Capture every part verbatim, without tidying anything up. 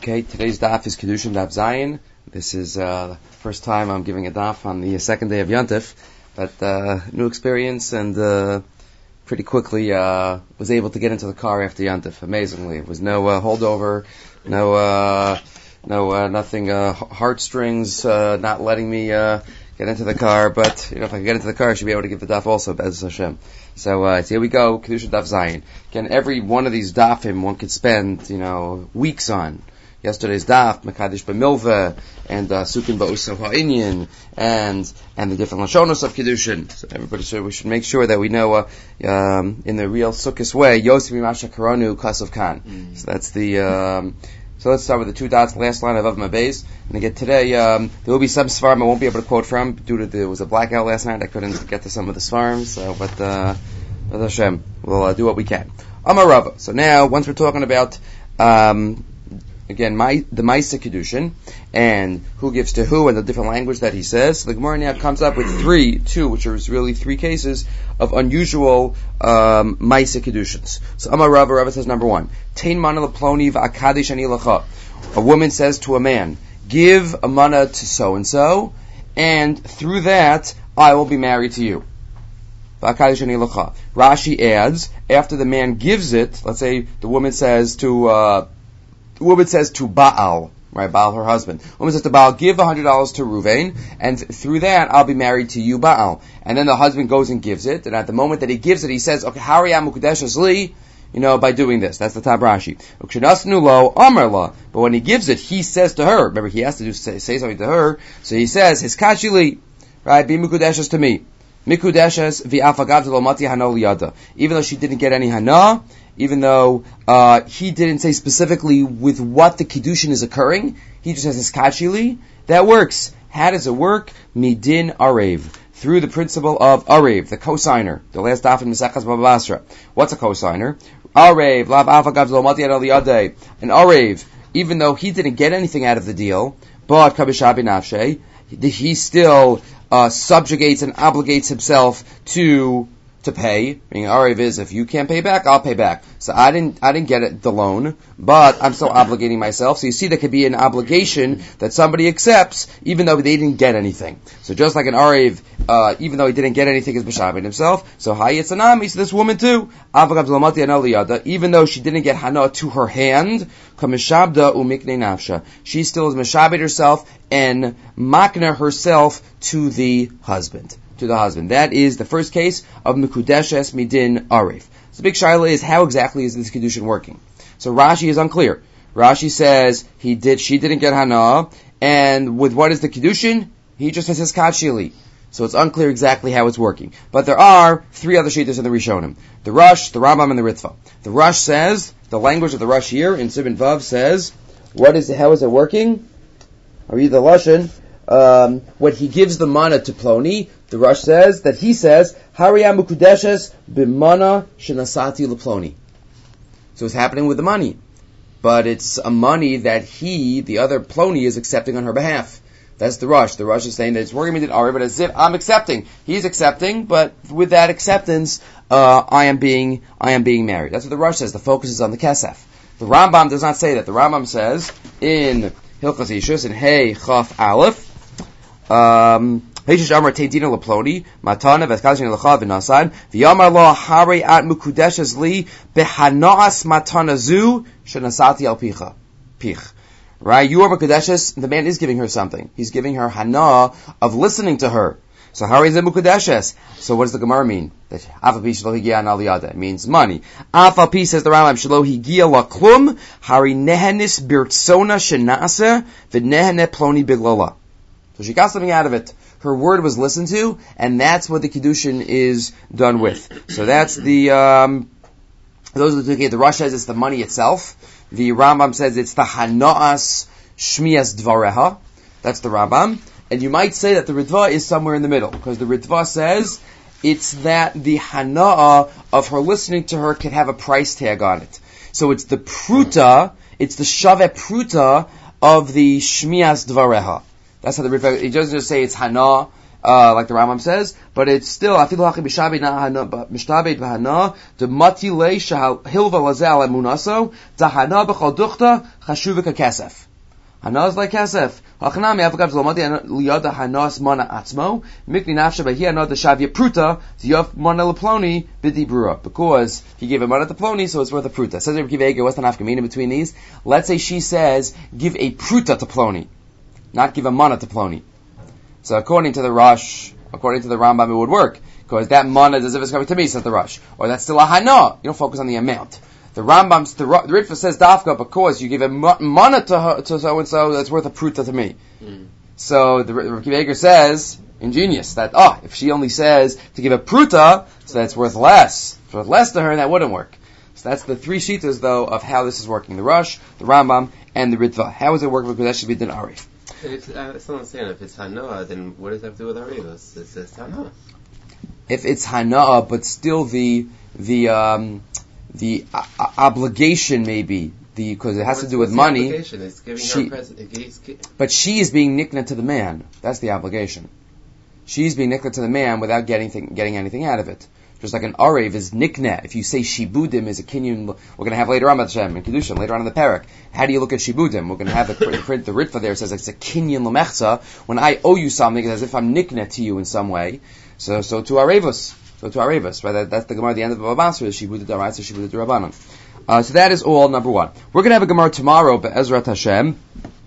Okay, today's daf is Kedushin Daf Zayin. This is uh, the first time I'm giving a daf on the second day of Yontif, but uh, new experience and uh, pretty quickly uh, was able to get into the car after Yontif. Amazingly, it was no uh, holdover, no uh, no uh, nothing, uh, heartstrings uh, not letting me uh, get into the car. But you know, if I can get into the car, I should be able to give the daf also, Bez Hashem. So, uh, so here we go, Kedusha Daf Zayin. Again, every one of these dafim one could spend, you know, weeks on. Yesterday's daf, Mekadesh B'Milveh, and uh, Sukin Ba'usav Ha'inyan, and and the different Lashonos of Kedushin. So everybody should, we should make sure that we know, uh, um, in the real Sukkos way, Yosef Mimasha Karanu Kasav Khan. Mm. So that's the, um, so let's start with the two dots, last line of Av Mabez. And again, today, um, there will be some Svarim I won't be able to quote from, due to the, there was a blackout last night, I couldn't get to some of the Svarim, so, but, uh, With Hashem, we'll uh, do what we can. Amar Rava. So now, once we're talking about, um, again, my, the Maisa Kedushin, and who gives to who, and the different language that he says, so the Gemara now comes up with three, two, which are really three cases of unusual um, Maisa Kedushins. So Amar Rava, Rava says number one, Tein mana leploni v'akadish ani lacha. A woman says to a man, give a mana to so-and-so, and through that, I will be married to you. Rashi adds, after the man gives it, let's say the woman says to, uh, the woman says to Baal, right, Baal, her husband. The woman says to Baal, give a hundred dollars to Ruvain, and through that, I'll be married to you, Baal. And then the husband goes and gives it, and at the moment that he gives it, he says, okay, Hariyam Ukudeshas Li, you know, by doing this. That's the top Rashi. But when he gives it, he says to her, remember, he has to do, say, say something to her, so he says, his kachili, right, be Mukudeshas to me. Mikudeshes v'afagav lo mati hana liyada. Even though she didn't get any hana, even though uh, he didn't say specifically with what the kiddushin is occurring, he just says iskachili. That works. How does it work? Midin arev, through the principle of arev, the cosigner. The last daf in Mesechas Baba Basra. What's a cosigner? Arev lav afagav lo mati hana liyada. An arev, even though he didn't get anything out of the deal, but kabishabi nafshe, he still Uh, subjugates and obligates himself to to pay. Meaning, Arev is, if you can't pay back, I'll pay back. So I didn't I didn't get it, the loan, but I'm still obligating myself. So you see, there could be an obligation that somebody accepts, even though they didn't get anything. So just like an Arev, uh, even though he didn't get anything, is b'shabin himself. So Hayitzanami, so this woman too, even though she didn't get hana to her hand, she still is meshabed herself and makna herself to the husband. To the husband. That is the first case of Mikudeshes Midin Arif. So the big shaila is, how exactly is this Kedushin working? So Rashi is unclear. Rashi says he did, she didn't get hana, and with what is the Kedushin? He just says his kachili. So it's unclear exactly how it's working. But there are three other shittas in the Rishonim. The Rush, the Rambam, and the Ritva. The Rush says, the language of the Rush here in Sibin Vav says, what is, how is it working? I read the Lashon. Um, when he gives the mana to Ploni, the Rush says that he says, Hariyam Mukudeshes b'mana shenasati leploni. So it's happening with the money. But it's a money that he, the other Ploni, is accepting on her behalf. That's the Rush. The Rush is saying that it's working with an Ari, but as if I'm accepting. He's accepting, but with that acceptance, uh, I am being, I am being married. That's what the Rush says. The focus is on the Kesef. The Rambam does not say that. The Rambam says in Hilchos Ishus, in Hey Chaf Aleph, um, Heishish Amar Teidina Leploni, Matana Veskazin Lechav V'Nasan, V'Yamar Lo Hari At Mukudeshes Li Behanaas Matana Zu Shenasati Al Picha. Pich. Right? You are Mukudeshes, the man is giving her something. He's giving her Hana of listening to her. So Hari is Mukudeshes. So what does the Gemara mean? That Afapi Shelo Higia An Aliyada. It means money. Afapi, says the Rambam, Shelo Higia Laklum, Hari Nehenis Birtsona Shenase, V'Nehene Ploni Biglala. So she got something out of it. Her word was listened to, and that's what the Kiddushin is done with. So that's the, um, those who okay, the Rush says it's the money itself. The Rambam says it's the Hana'as Shmias Dvareha. That's the Rambam. And you might say that the Ritva is somewhere in the middle, because the Ritva says it's that the Hana'ah of her listening to her can have a price tag on it. So it's the Pruta, it's the Shaveh Pruta of the Shmias Dvareha. That's how the Ritva, it doesn't just say it's Hana, uh, like the Rambam says, but it's still, afilu hachi mishabed v'hana, de mati le shahil v'lazel emunaso, da hana b'chol duchta, chashuv k'kesef. Hana is like kesef. Hachanami avagav zlomadi liyada hanas mana atzmo, mikni nafsha behi hana de shavya pruta, ziyaf mana leploni b'di brura. Because he gave a mana to ploni, so it's worth a pruta. Says Rabbi Akiva Eiger, what's the nafkamina between these? Let's say she says, give a pruta to ploni, not give a mana to ploni. So according to the Rosh, according to the Rambam, it would work. Because that mana is as if it's coming to me, says the Rosh. Or that's still a hana. You don't focus on the amount. The Rambam, the, the Ritva says dafka because you give a mana to her, to so and so that's worth a pruta to me. Mm. So the Rabbi Akiva Eiger says, ingenious, that oh, if she only says to give a pruta, so that's worth less, it's worth less to her, that wouldn't work. So that's the three shitas though of how this is working: the Rosh, the Rambam, and the Ritva. How is it working? Because that should be din arif. If uh, someone's saying if it's hanoah, then what does that have to do with arivos? It says hanoah. If it's hanoah, but still the the um, the uh, obligation maybe the because it has what's, to do with what's money. The obligation? It's giving she, her a present. But she is being nikna to the man. That's the obligation. She's being nikna to the man without getting th- getting anything out of it. Just like an arev is nikna. If you say shibudim is a kinyan, we're going to have later on Hashem and Kedushin, later on in the parak. How do you look at shibudim? We're going to have the print, print the ritva there. It says it's a kinyan lemechza. When I owe you something, it's as if I'm nikna to you in some way. So, so to arevus, so to arevus, right? That, that's the gemara at the end of the Baba Basra. Shibudim daraisa, shibudim darabanan. Uh, so that is all number one. We're going to have a gemara tomorrow, Be'ezrat Hashem,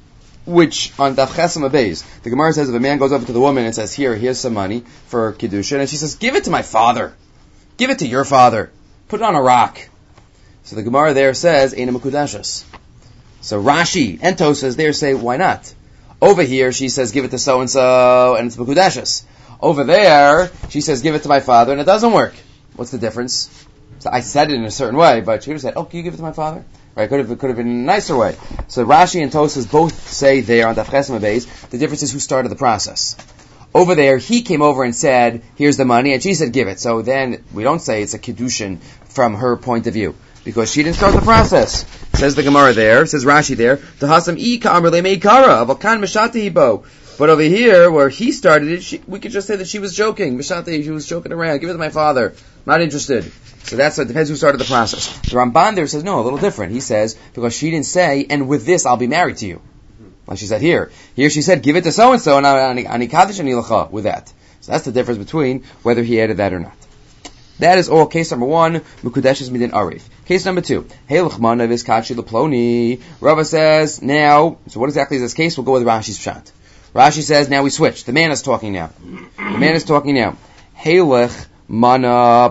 which on Daf Chesam Abeis, the gemara says if a man goes over to the woman and says, "Here, here's some money for Kedushin," and she says, "Give it to my father. Give it to your father. Put it on a rock." So the Gemara there says, Eina Mekudashas. So Rashi and Tosas there say, why not? Over here, she says, give it to so-and-so, and it's Mekudashas. Over there, she says, give it to my father, and it doesn't work. What's the difference? So I said it in a certain way, but she could have said, oh, can you give it to my father? Right? Could have, it could have been in a nicer way. So Rashi and Tosas both say there on Daf Chesam Abeis, the difference is who started the process. Over there, he came over and said, here's the money, and she said, give it. So then, we don't say it's a Kedushin from her point of view, because she didn't start the process. Says the Gemara there, says Rashi there, Tahasam ika amrle meikara, avakan mishati hibo. But over here, where he started it, she, we could just say that she was joking. Mishati, she was joking around. Give it to my father. Not interested. So that's, it depends who started the process. The Ramban there says, no, a little different. He says, because she didn't say, and with this, I'll be married to you. Like she said here. Here she said, give it to so-and-so, and ani kaddish ani lacha, with that. So that's the difference between whether he added that or not. That is all. Case number one, Mukudeshes midin arif. Case number two, Heilachmana viskachi leploni. Rava says, now, so what exactly is this case? We'll go with Rashi's pshat. Rashi says, now we switch. The man is talking now. The man is talking now. Heilach mana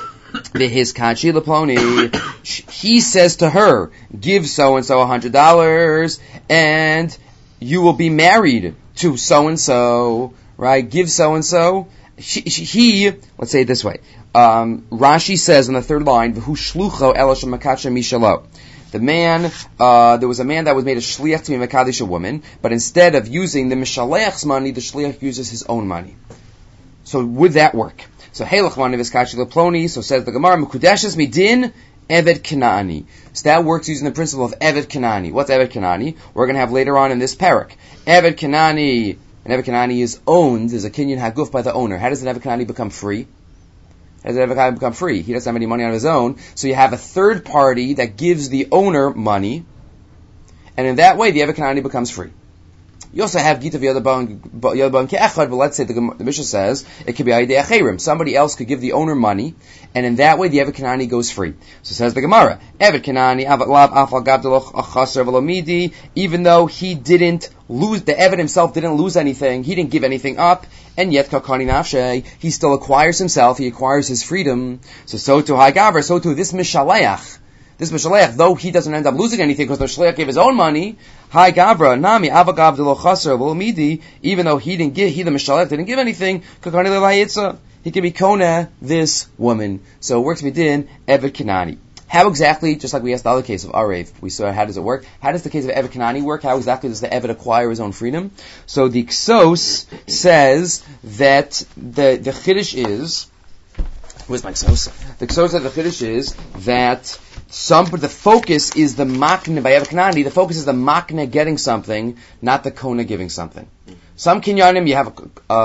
viskachi leploni. He says to her, give so-and-so a hundred dollars, and you will be married to so-and-so, right? Give so-and-so. She, she, he, let's say it this way. Um, Rashi says on the third line, V'hu shlucho elosh makacha mishalo. The man, uh, there was a man that was made a shliach to be mekadesh a woman, but instead of using the mishalech's money, the shliach uses his own money. So would that work? So heilach mani v'skachi leploni, so says the Gemara, Mekudeshes midin Eved Kanani. So that works using the principle of Eved Kanani. What's Eved Kanani? We're going to have later on in this parak. Eved Kanani, and Eved Kanani is owned, is a kinyan haguf by the owner. How does an Eved Kanani become free? How does an Eved Kanani become free? He doesn't have any money on his own, so you have a third party that gives the owner money, and in that way the Eved Kanani becomes free. You also have Gita Yadabon Ke'echad, but let's say the, the Mishnah says it could be Aidei Acherim. Somebody else could give the owner money, and in that way the Eved Kanani goes free. So says the Gemara, Eved Kanani Avalav Afal Gavdaloch Achaser Velomidi, even though he didn't lose, the Eved himself didn't lose anything, he didn't give anything up, and yet Kakani Nafshe, he still acquires himself, he acquires his freedom. So so to Hagaver, so to this Mishaleach. This Mishaleach, though he doesn't end up losing anything because the Shaleach gave his own money, Hi Gavra, Nami, Avagav de lo Chaser, Midi, even though he didn't give, he the Mishaleach didn't give anything, Kakani Lelayitza, he can be Kona, this woman. So it works midin, Eved Kanani. How exactly, just like we asked the other case of Arev, we saw how does it work? How does the case of Eved Kanani work? How exactly does the Eved acquire his own freedom? So the Ksos says that the, the Chiddush is, where's my Ksos? The Ksos of the Chiddush is that Some, the focus is the makna by Eved Kanani. The focus is the makna getting something, not the kona giving something. Some kinyanim, you have a, uh,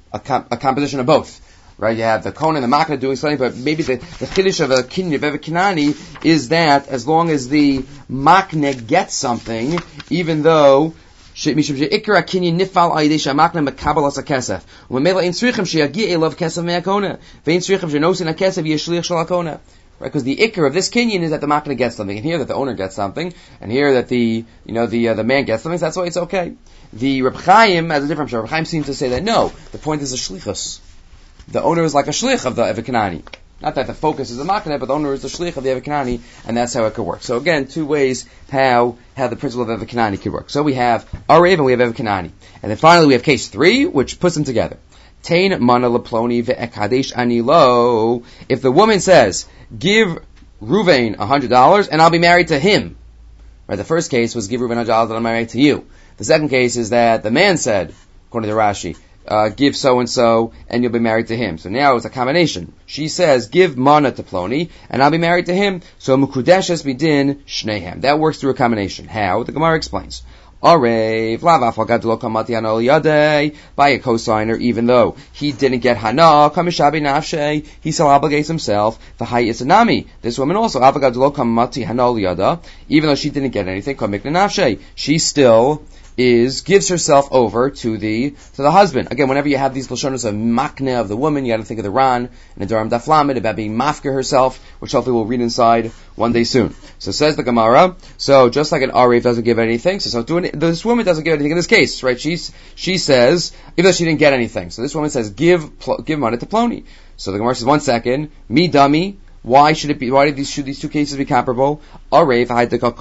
a, com- a composition of both. Right, you have the Kohen and the Makna doing something, but maybe the, the Chiddush of a Kinyan of Evet Kanani is that as long as the Makna gets something, even though Mishum she'ikra Kinyan nifal al yidei she'amakna mekabel as hakesef, u'memela ein tzrichim she'yagi elav kesef me'akona, ve'ein tzrichim she'nosin hakesef yeshliach shel hakona. Right, because the ikr of this Kinyan is that the Makna gets something, and here that the owner gets something, and here that the you know the uh, the man gets something. So that's why it's okay. The Reb Chaim has a different. Reb Chaim seems to say that no, the point is a shlichus. The owner is like a shlich of the Evet Kanani. Not that the focus is the Makna, but the owner is the shlich of the Evet Kanani, and that's how it could work. So again, two ways how how the principle of Evet Kanani could work. So we have Arev and we have Evet Kanani. And then finally we have case three, which puts them together. Tain mana leploni ve'ekadesh ani lo. If the woman says, give Ruvain a hundred dollars and I'll be married to him. Right, the first case was give Ruvain a hundred dollars and I'm married to you. The second case is that the man said, according to Rashi, Uh, give so-and-so, and you'll be married to him. So now it's a combination. She says, give mana to Ploni, and I'll be married to him. So Mukudeshes bidin shnehem. That works through a combination. How? The Gemara explains. Arev, lavafal gadlo kamati anol yadei, by a cosigner, even though he didn't get hana, kamishabi nafshe, he still obligates himself. The hay is a nami. This woman also, avagadlo kamati hanol yada, even though she didn't get anything, kamikna nafshe, she still is gives herself over to the to the husband. Again, whenever you have these lashonos of makne of the woman, you got to think of the Ran and the Durham Daflamid about being mafker herself, which hopefully we'll read inside one day soon. So says the Gemara. So just like an Arif doesn't give anything, so, so doing, this woman doesn't give anything in this case, right? She's she says even though she didn't get anything, so this woman says give give money to Ploni. So the Gemara says one second, me dummy. Why should it be? Why did these should these two cases be comparable? Arev,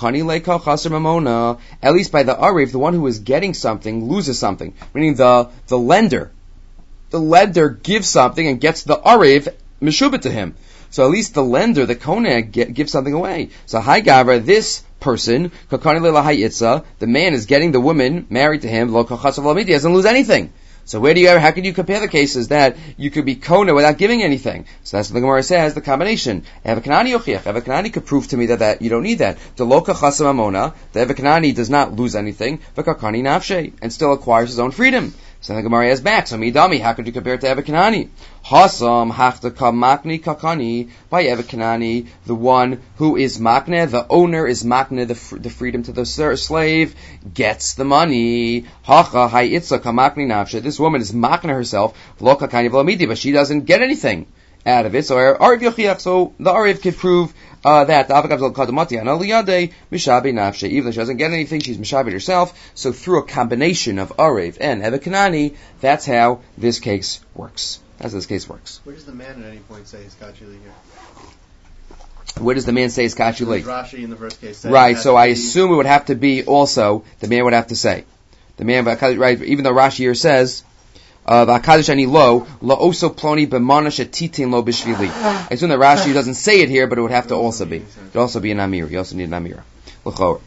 at least by the Arev, the one who is getting something loses something, meaning the the lender, the lender gives something and gets the Arev meshubah to him. So at least the lender, the Koneg, get, gives something away. So Hai Gavra, this person, the man is getting the woman married to him. He doesn't lose anything. So where do you ever, how can you compare the cases that you could be kona without giving anything? So that's what the Gemara says, the combination. Evet Kanani yochiach. Evet Kanani could prove to me that, that you don't need that. The loka chasam amona, the Evet Kanani does not lose anything, v'kakani nafshe, and still acquires his own freedom. So the Gemara has back. So midami, how could you compare it to Evet Kanani? Hasam hafta makni kakani by Evet Kanani, the one who is makne, the owner is makne, the, fr- the freedom to the ser- slave, gets the money. Hacha hayitza kamakni nafshe. This woman is makne herself, lo kakani v'lamidi, but she doesn't get anything out of it. So Ariv yochiach. So the Ariv could prove uh, that the avagav kadamati analiyade mishabi nafshe. Even though she doesn't get anything, she's mishabi herself. So through a combination of Ariv and Evet Kanani, that's how this case works. That's how this case works. Where does the man at any point say he's kachuli here? Where does the man say he's kachuli? Rashi in the first case says right, so I assume it would have to be also, the man would have to say. The man, right, even though Rashi here says, V'akadosh ani lo, lo oso ploni b'mana shetitin lo b'shvili. I assume that Rashi doesn't say it here, but it would have to also be. It would also be an amira. You also need an amira. L'chor.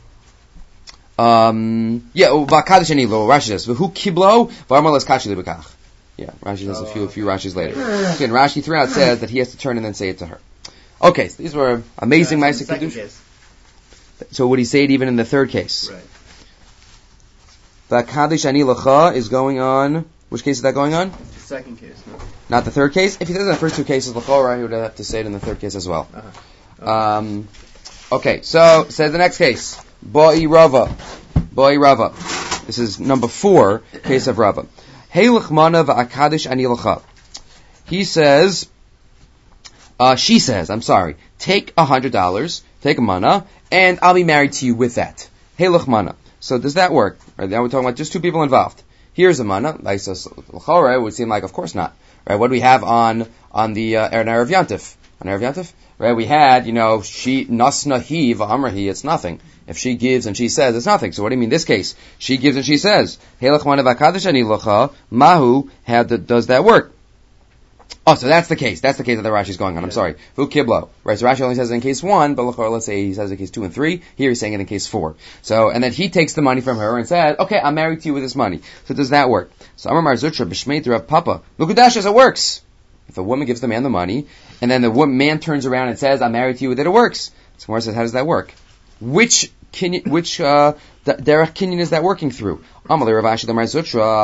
Um, yeah, v'akadosh ani lo, Rashi says, v'hu kiblo, v'armal es kachuli b'kach. Yeah, Rashi says a few, a few Rashis later. Again, Rashi throughout says that he has to turn and then say it to her. Okay, so these were amazing yeah, Ma'aseh Kiddush. So would he say it even in the third case? Right. V'akadosh ani lecha is going on. Which case is that going on? The second case, no. Not the third case? If he says in the first two cases, l'chorah, he would have to say it in the third case as well. Uh-huh. Okay. Um, okay, so, says the next case. Bo'i Rava. Bo'i Rava. This is number four, case of Rava. Hey l'chmana v'akadosh ani lecha. He says, uh, she says, I'm sorry, take a hundred dollars, take a mana, and I'll be married to you with that. Hey l'chmana. So does that work? Right, now we're talking about just two people involved. Here's a mana. Like so, l'chorah, it would seem like, of course not. Right? What do we have on on the uh, Erev Yantif? On Erev Yantif, right? We had, you know, she nasna he v'amrahi. It's nothing. If she gives and she says, it's nothing. So what do you mean? This case, she gives and she says, Helach mana v'akadosh ani lecha mahu. How does that work? Oh, so that's the case. That's the case that the Rashi is going on. I'm sorry. Vu kiblo. Right, so Rashi only says it in case one, but let's say he says it in case two and three. Here he's saying it in case four. So, and then he takes the money from her and says, okay, I'm married to you with this money. So does that work? So Amar Mar Zutra, B'shmei Rav Papa. Mukudash says it works. If a woman gives the man the money, and then the woman, man turns around and says, I'm married to you with it, it works. So Mar says, how does that work? Which kinyan, which, uh, derech kinyan is that working through? Amalei Rav Ashi Mar Zutra.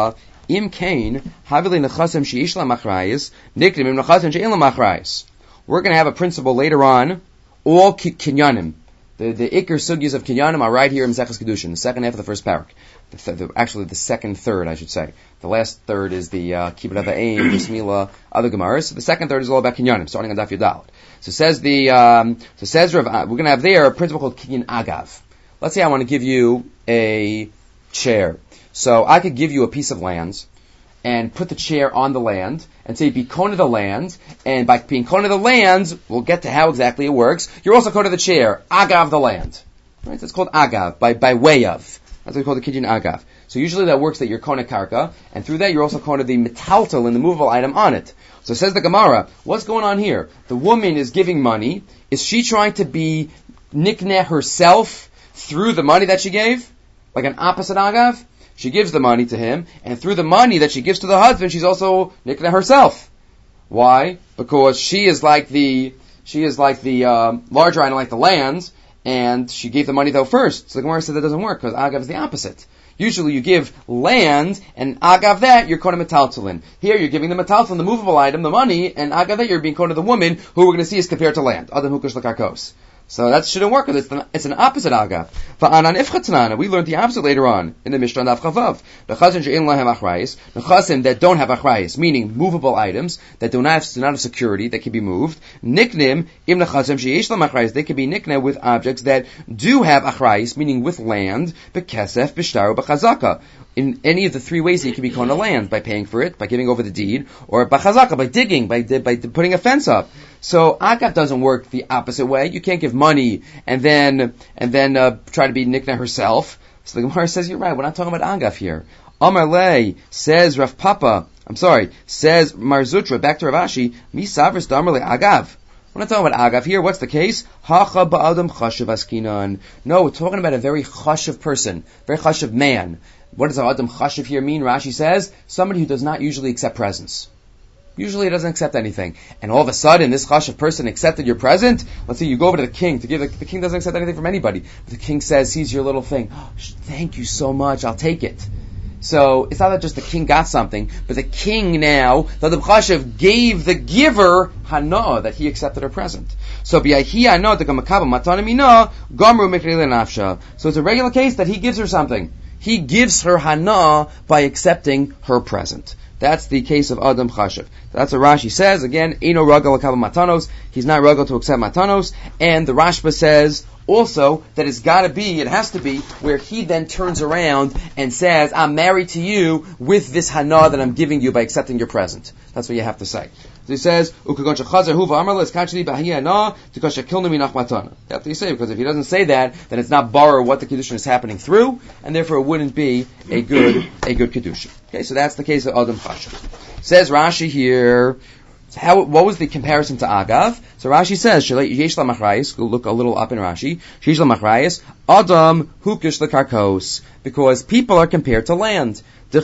Im kain havili nechasim sheish la machrayis niknim im nechasim she'en la machrayis. We're going to have a principle later on. All ki- kinyanim, the the ikar sugyas of kinyanim are right here in Maseches Kedushin, the second half of the first parak. The th- the, actually, the second third, I should say. The last third is the uh, Kibbutz Avayim, Bismillah, other Gemaras. So the second third is all about kinyanim, starting on Daf Yudalad. So says the um, so says Rav, uh, we're going to have there a principle called kinyan agav. Let's say I want to give you a chair. So I could give you a piece of land and put the chair on the land and say be kona the land, and by being kona the land, we'll get to how exactly it works. You're also kona the chair, agav the land. Right? That's called agav, by by way of. That's what we call the kinyan agav. So usually that works that you're kona karka, and through that you're also kona the metaltal and the movable item on it. So says the Gemara, what's going on here? The woman is giving money. Is she trying to be nikneh herself through the money that she gave? Like an opposite agav? She gives the money to him, and through the money that she gives to the husband, she's also nikneh herself. Why? Because she is like the she is like the um, larger item, like the land, and she gave the money though first. So the Gemara said that doesn't work because agav is the opposite. Usually you give land, and agav that, you're kona metaltalin. Here you're giving the metaltalin, the movable item, the money, and agav that, you're being kona the woman, who we're going to see is compared to land. Adam hukush lakarkos. So that shouldn't work, because it's, the, it's an opposite agav. Va'anan ifchatnana, we learned the opposite later on, in the Mishnah Daf Chavav. Nechasim she'en lahem achrayis, nechasim that don't have achrayis, meaning movable items, that do not have, do not have security, that can be moved. Niknim, im nechasim she'esh lahem achrayis, they can be niknem with objects that do have achrayis, meaning with land, bekesef, b'shtar, b'chazaka. In any of the three ways that you can be kona land, by paying for it, by giving over the deed, or b'chazaka, by digging, by, by putting a fence up. So agav doesn't work the opposite way. You can't give money and then and then uh, try to be nikna herself. So the Gemara says you're right. We're not talking about agav here. Amar lei, says Rav Papa. I'm sorry, says Mar Zutra. Back to Rav Ashi. Mi savris damar le agav. We're not talking about agav here. What's the case? Hacha ba'adam chashav askinan. No, we're talking about a very chashav person, very chashav man. What does adam chashav here mean? Rashi says somebody who does not usually accept presents. Usually it doesn't accept anything. And all of a sudden, this chashav person accepted your present. Let's say you go over to the king to give the, the king doesn't accept anything from anybody. But the king says, sees your little thing. Oh, thank you so much. I'll take it. So it's not that just the king got something, but the king now, the Adam Chashav gave the giver hana that he accepted her present. So b'yahi hana the gamakaba matana mina gamru mikrile nafsha. So it's a regular case that he gives her something. He gives her hana by accepting her present. That's the case of Adam Chashav. That's what Rashi says. Again, Eino Ragal Akava Matanos. He's not Ragal to accept Matanos. And the Rashba says also that it's gotta be, it has to be, where he then turns around and says, I'm married to you with this hana that I'm giving you by accepting your present. That's what you have to say. So he says, Ukagoncha Chazer Huva Amarla is Kachli Bahiyana to Kasha Kilnami Nachmatana. That's what you say, because if he doesn't say that, then it's not borrow what the Kedushin is happening through, and therefore it wouldn't be a good, a good Kedushin. Okay, so that's the case of Adam Chashav. Says Rashi here, how, what was the comparison to Agav? So Rashi says, Yesh la Machrayis, go look a little up in Rashi, Yesh la Machrayis, Adam Hukish la Karkos, because people are compared to land. The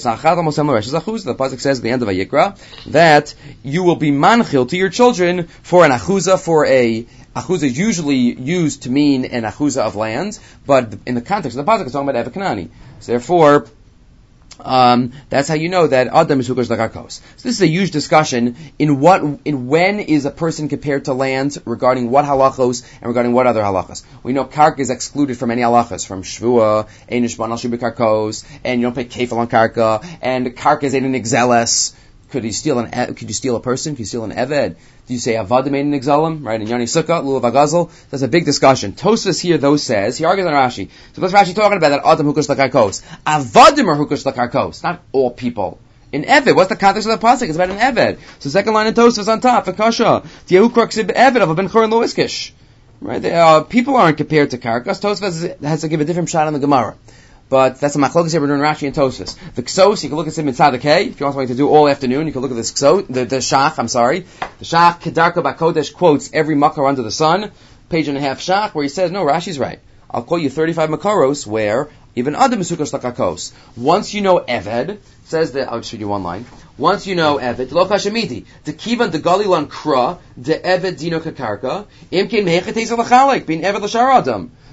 pasuk says at the end of Vayikra that you will be manchil to your children for an achuza, for a achuza is usually used to mean an achuza of land, but in the context of the pasuk it's talking about Evakanani. So therefore, um, that's how you know that Adam is hukash lakarkos. So this is a huge discussion in what, in when is a person compared to land regarding what halachos and regarding what other halachos. We know karka is excluded from any halachos, from shvua, einish banal shubi karkos, and you don't pay kefil on karka, and karka is in an exeles. Could you steal an? Could you steal a person? Could you steal an eved? Do you say avadim ein exelim? Right in Yoni Sukkah, lulav agazel. That's a big discussion. Tosfos here though says he argues on Rashi. So what's Rashi talking about? That adam hukush lakarkos. Avadim are hukush lakarkos. Not all people. In eved, what's the context of the pasuk? It's about an eved. So second line in Tosfos on top. Akasha. Tiyahu kraksib eved of ben chorin loiskish. Right? They, uh, people aren't compared to karkas. Tosfos has to give a different shot on the Gemara. But that's a machlokas here. We're doing Rashi and Tosfos. The Ksos, you can look at Simon Tzadik Hey. If you want something to do all afternoon, you can look at this Ksos, the, the Shach, I'm sorry. The Shach, Kedarka Bakodesh quotes every makar under the sun, page and a half Shach, where he says, no, Rashi's right. I'll quote you thirty-five makaros where even Adam is Sukkos Lakakos. Once you know Eved, says that, I'll just read you one line. Once you know Eved, Lo Kashamiti, the Kivan, the Galilan Kra, the Eved Dino Kakarka, Imke Mehechetes Lachalek, being Eved Lashar Adam.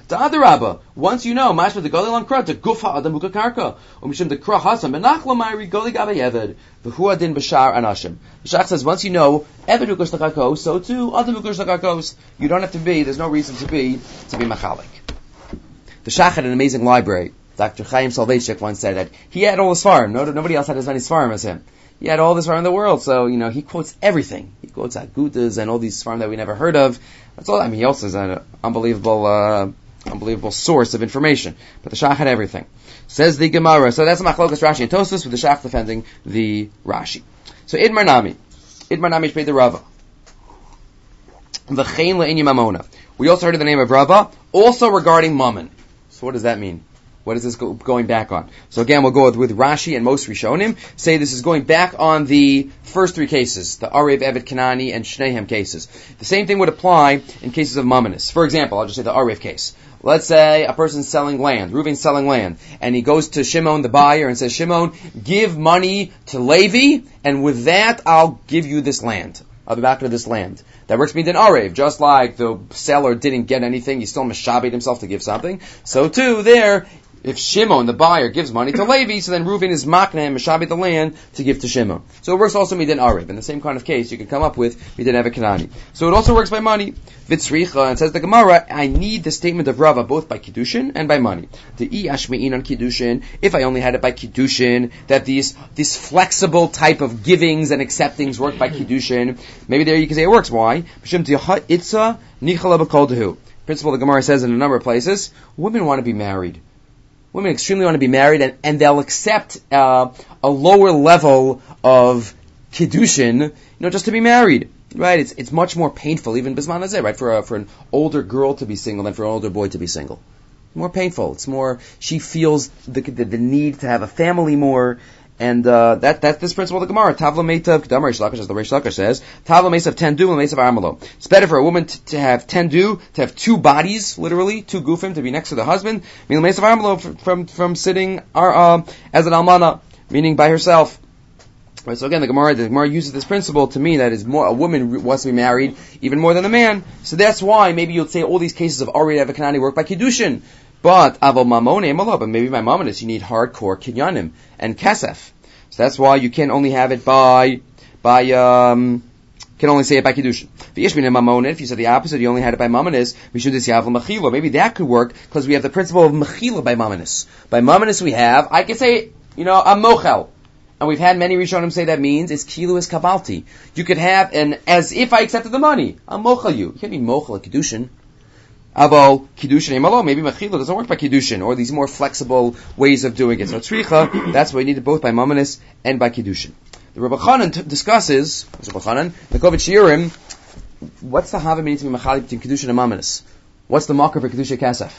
The other Rabba, once you know, Mashma the Goli Lankra, the Gufa Adam Buka Karka, Umishim the Kra Hasam, Benachla Mairi Goli Gabe Eved, the Huadin Bashar Anashim. The Shach says, once you know, Eved Ukush Lakakos, so too, Adam Ukush Lakakos. You don't have to be, there's no reason to be, to be Machalik. The Shach had an amazing library. Doctor Chaim Soloveitchik once said that he had all the Svarim. No, nobody else had as many Svarim as him. He had all the Svarim in the world, so, you know, he quotes everything. He quotes Agudas and all these Svarim that we never heard of. That's all. I mean, he also is an unbelievable, uh, unbelievable source of information. But the Shach had everything. Says the Gemara. So that's Machlokas Rashi and Tosfos with the Shach defending the Rashi. So Idmar Nami. Idmar Nami is paid the Rava. V'chein le'inyi mamona. We also heard of the name of Rava, also regarding Mammon. So what does that mean? What is this go- going back on? So again, we'll go with, with Rashi and most Rishonim. Say this is going back on the first three cases, the Arev, Evet, Kanani, and Shnehem cases. The same thing would apply in cases of Mammonis. For example, I'll just say the Arev case. Let's say a person's selling land, Reuven's selling land, and he goes to Shimon, the buyer, and says, Shimon, give money to Levi, and with that, I'll give you this land. I'll be back to this land. That works me in Arev. Just like the seller didn't get anything, he still mishabed himself to give something. So too, there, if Shimon, the buyer, gives money to Levi, so then Reuven is makna and mishabed the land to give to Shimon. So it works also midin Arev. In the same kind of case, you can come up with midin Evet Kanani. So it also works by money. Vitzricha, and says the Gemara, I need the statement of Rava both by Kiddushin and by money. The I Ashmein on Kiddushin, if I only had it by Kiddushin, that these, these flexible type of givings and acceptings work by Kiddushin, maybe there you can say it works. Why? Principle the Gemara says in a number of places, women want to be married. Women extremely want to be married, and, and they'll accept uh, a lower level of kiddushin, you know, just to be married. Right? It's it's much more painful, even bisman hazeh, right? For a, for an older girl to be single than for an older boy to be single. More painful. It's more. She feels the the, the need to have a family more, and uh, that that's this principle of the Gemara. Tavla meitav kedam Reish Lakish, as the Reish Lakish says. Tavla meitav tendu and meitav armalo. It's better for a woman to, to have tendu, to have two bodies, literally two gufim, to be next to the husband. Meaning meitav armalo from from, from sitting uh, as an almana, meaning by herself. Right, so again, the Gemara, the Gemara uses this principle to mean that is more a woman wants to be married even more than a man. So that's why maybe you'll say all these cases of Arev, Evet, Kanani work by kiddushin. But aval mamone malo, but maybe by mamonis you need hardcore kinyanim and kesef. So that's why you can only have it by by um can only say it by kiddushin. If you said the opposite, you only had it by mamonis. We should just have mechila. Maybe that could work because we have the principle of mechila by mamonis. By mamonis we have I can say you know a mochel. And we've had many Rishonim say that means it's kilu is kabalti. You could have an as if I accepted the money. I'm mochel you. You can't be mochel a kiddushin. Abo kiddushin emalo. Maybe mechila doesn't work by kiddushin or these more flexible ways of doing it. So tzricha, that's why you need it both by mamonis and by kiddushin. The Rebbe Chanan t- discusses Rebbe Chanan the Kovach Shiurim. What's the hava meaning to be machalik between kiddushin and mamonis? What's the marker for kiddushin kasef?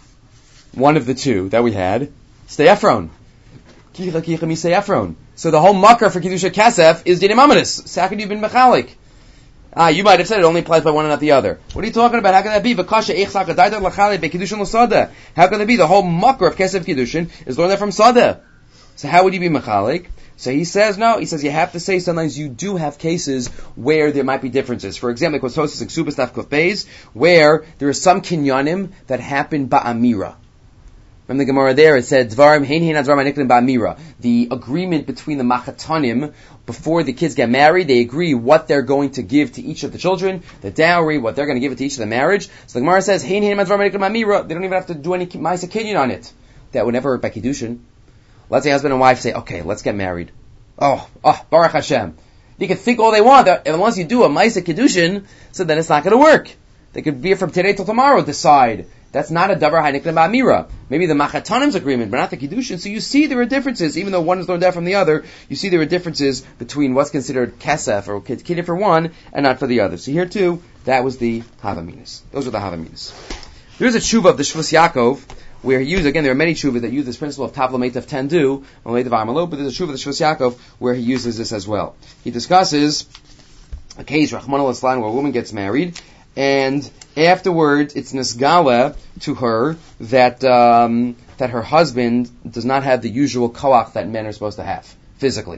One of the two that we had. Stay Ephron. Kicha kicha misay Ephron. So the whole makar for Kiddusha Kasef is Dinei Mamonis. So how could you have been Mechalik? Ah, you might have said it only applies by one and not the other. What are you talking about? How can that be? V'kasha eichsak adayda l'chalik be'Kiddushin l'sada. How can that be? The whole makar of Kasef Kiddushin is learned that from Sada. So how would you be Mechalik? So he says, no, he says you have to say sometimes you do have cases where there might be differences. For example, like Kostosis and Ksubas Daf Kuf Beis, where there are some kinyanim that happen ba'amira. From the Gemara there, it said, Dvarim hein hein advarim haniklim ba'amira. The agreement between the machatanim, before the kids get married, they agree what they're going to give to each of the children, the dowry, what they're going to give it to each of the marriage. So the Gemara says, hein hein advarim haniklim ba'amira. They don't even have to do any ma'aseh kinyan on it. That would never work by kiddushin. Let's say husband and wife say, okay, let's get married. Oh, oh, Baruch Hashem. You can think all they want, and unless you do a ma'aseh kiddushin, so then it's not going to work. They could be from today till tomorrow decide. That's not a davar haniklim ba'amira. Maybe the machatanim's agreement, but not the kiddushin. So you see there are differences, even though one is learned out from the other. You see there are differences between what's considered kesef or kiddushin for one and not for the other. So here too, that was the havaminas. Those are the havaminas. There is a tshuva of the Shvus Yaakov where he used, again, there are many shuvas that use this principle of tavla meitav tendu, meitav armalo, but there's a tshuva of the Shvus Yaakov where he uses this as well. He discusses a case, Rahman al-Islam, where a woman gets married, and afterwards, it's nisgala to her that um, that her husband does not have the usual koach that men are supposed to have physically.